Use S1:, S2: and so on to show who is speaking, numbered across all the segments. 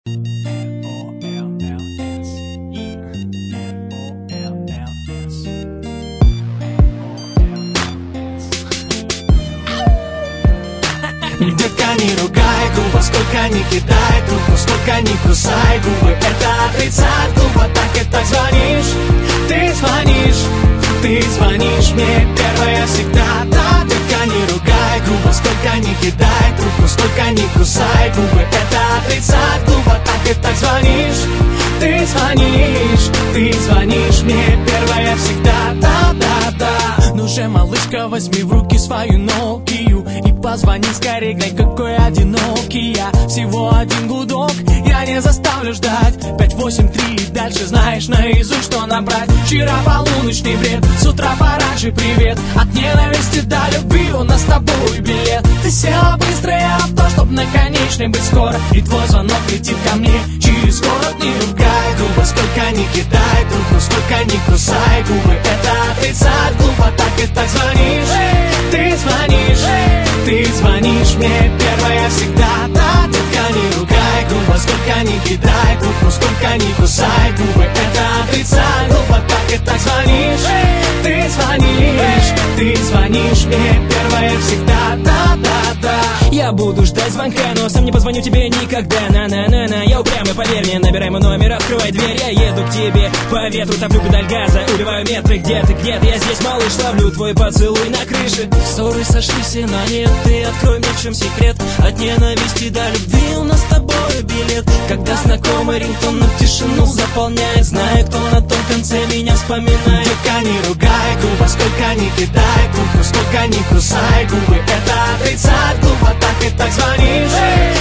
S1: Детка, не ругай грубо, сколько не кидай трубку, сколько не кусай губы. Это отрицать глупо, так и так звонишь. Ты звонишь мне первая всегда. Да, детка, не ругай грубо, сколько не кидай трубку, сколько не кусай губы. Это отрицать глупо, так и так звонишь. Ты звонишь мне первая всегда. Да, да, да. Ну же, малышка, возьми в руки свою Нокию и позвони скорей, глянь, какой одинокий я. Всего один гудок, я не заставлю ждать. 5, 8, 3, дальше знаешь наизусть, что набрать. Вчера полуночный бред, с утра пораньше привет. От ненависти до любви у нас с тобой билет. Ты села быстро и авто, чтоб на конечной быть скоро. И твой звонок летит ко мне через город. Не ругай грубо, сколько не кидай трубку, сколько не кусай губы. Это отрицать глупо, так и так звонишь. Ты звонишь мне первая всегда. Да, детка, не ругай грубо, сколько не кидай трубку, сколько не кусай губы. Это отрицать глупо, так и так звонишь. Ты звонишь мне первая всегда. Да, да, да.
S2: Я буду ждать звонка, но сам не позвоню тебе никогда. На-на-на-на, я упрямый, поверь мне. Набирай мой номер, открывай дверь. Я еду к тебе по ветру, топлю педаль газа. Убиваю метры, где ты, я здесь, малыш. Ловлю твой поцелуй на крыше. Ссоры сошлись и на нет. Ты открой мне, в чем секрет. От ненависти до любви у нас с тобой билет. Когда знакомый рингтон на тишину заполняет, знаю, кто на том конце меня вспоминает.
S1: Детка, не ругай грубо, сколько не кидай трубку, сколько не кусай губы. Это отрицать глупо, так и так звонишь.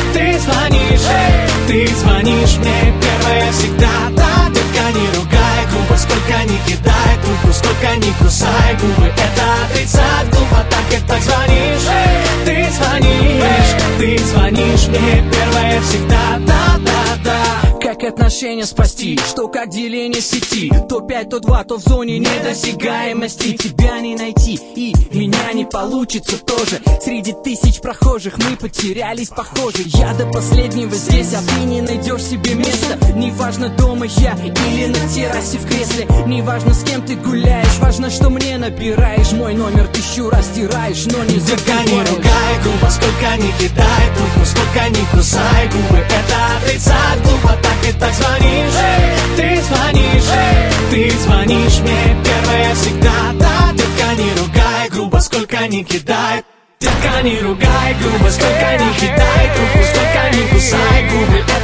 S1: Ты звонишь мне первая всегда. Да, детка, не ругай грубо, сколько не кидай трубку, сколько не кусай губы. Это отрицать глупо, так и так звонишь. Ты звонишь мне первая всегда. Да, да, да.
S2: Как отношения спасти? Что как деление сети? То 5, то 2, то в зоне недосягаемости. Тебя не найти и меня не получится тоже. Среди тысяч прохожих мы потерялись, похоже. Я до последнего здесь, а ты не найдешь себе места. Неважно, дома я или на террасе в кресле. Неважно, с кем ты гуляешь, важно, что мне набираешь. Мой номер 1000 раз стираешь, но не
S1: Детка, не
S2: забываешь.
S1: ругай грубо, сколько не кидай трубку, сколько не кусай губы. Это отрицать глупо, так и так звонишь. Ты звонишь мне первая всегда. Да, детка, не ругай грубо, сколько не кидай. Детка, не ругай грубо, сколько не кидай трубку, сколько не кусай губы.